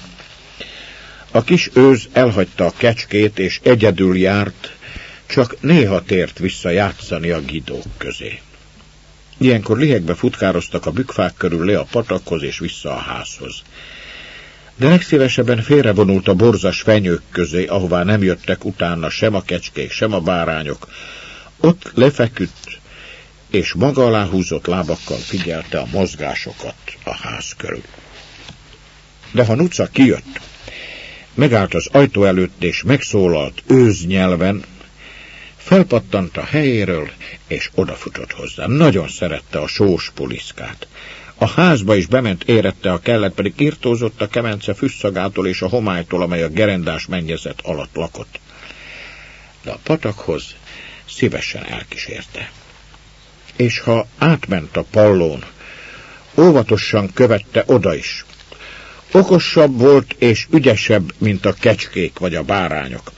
Speaker 1: A kis őz elhagyta a kecskét, és egyedül járt, csak néha tért vissza játszani a gidók közé. Ilyenkor lihegbe futkároztak a bükkfák körül le a patakhoz és vissza a házhoz. De legszívesebben félrevonult a borzas fenyők közé, ahová nem jöttek utána sem a kecskék, sem a bárányok. Ott lefeküdt, és maga alá húzott lábakkal figyelte a mozgásokat a ház körül. De ha Nuca kijött, megállt az ajtó előtt, és megszólalt őznyelven, felpattant a helyéről, és odafutott hozzá. Nagyon szerette a sós puliszkát. A házba is bement, érette a kellet, pedig irtózott a kemence füsszagától és a homálytól, amely a gerendás mennyezet alatt lakott. De a patakhoz szívesen elkísérte. És ha átment a pallón, óvatosan követte oda is. Okosabb volt és ügyesebb, mint a kecskék vagy a bárányok.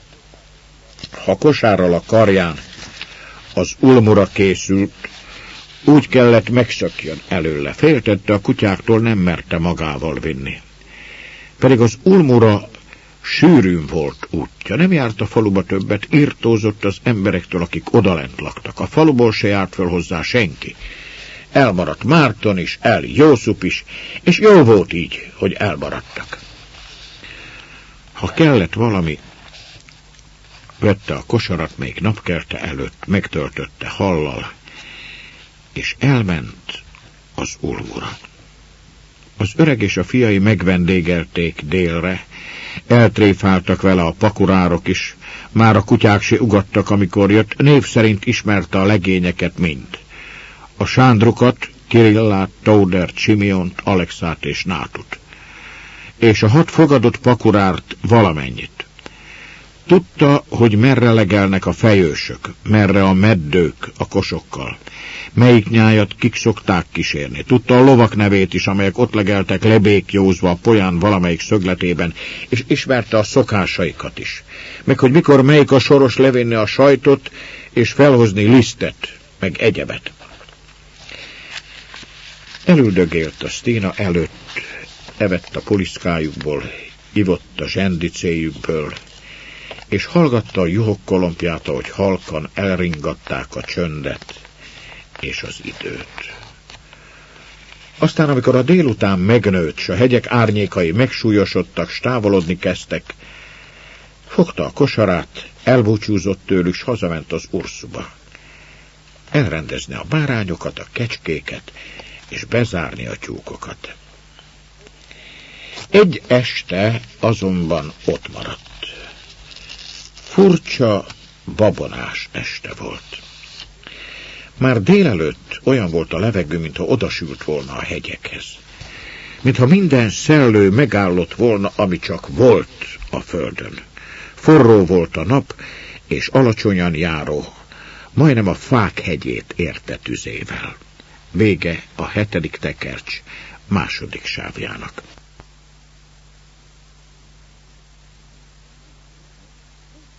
Speaker 1: Ha kosárral a karján az ulmura készült, úgy kellett megszökjön előle. Féltette a kutyáktól, nem merte magával vinni. Pedig az ulmura sűrűn volt útja, nem járt a faluba többet, irtózott az emberektől, akik odalent laktak. A faluból se járt föl hozzá senki. Elmaradt Márton is, el Jószup is, és jó volt így, hogy elmaradtak. Ha kellett valami, vette a kosarat még napkelte előtt, megtöltötte hallal, és elment az ulmura. Az öreg és a fiai megvendégelték délre, eltréfáltak vele a pakurárok is, már a kutyák se ugattak, amikor jött, név szerint ismerte a legényeket mind. A Sándrokat, Kirillát, Tódert, Simeont, Alexát és Nátut. És a hat fogadott pakurárt valamennyit. Tudta, hogy merre legelnek a fejősök, merre a meddők a kosokkal, melyik nyájat kik szokták kísérni. Tudta a lovak nevét is, amelyek ott legeltek lebékjózva a polyán valamelyik szögletében, és ismerte a szokásaikat is. Meg hogy mikor melyik a soros levinni a sajtot, és felhozni lisztet, meg egyebet. Elüldögélt a Stina előtt, evett a puliszkájukból, ivott a zsendicéjükből, és hallgatta a juhok kolompját, ahogy halkan elringatták a csöndet és az időt. Aztán, amikor a délután megnőtt, s a hegyek árnyékai megsúlyosodtak, s távolodni kezdtek, fogta a kosarát, elbúcsúzott tőlük, s hazament az urszuba. Elrendezni a bárányokat, a kecskéket, és bezárni a tyúkokat. Egy este azonban ott maradt. Furcsa, babonás este volt. Már délelőtt olyan volt a levegő, mintha odasült volna a hegyekhez. Mintha minden szellő megállott volna, ami csak volt a földön. Forró volt a nap, és alacsonyan járó, majdnem a fák hegyét érte tüzével. Vége a hetedik tekercs második sávjának.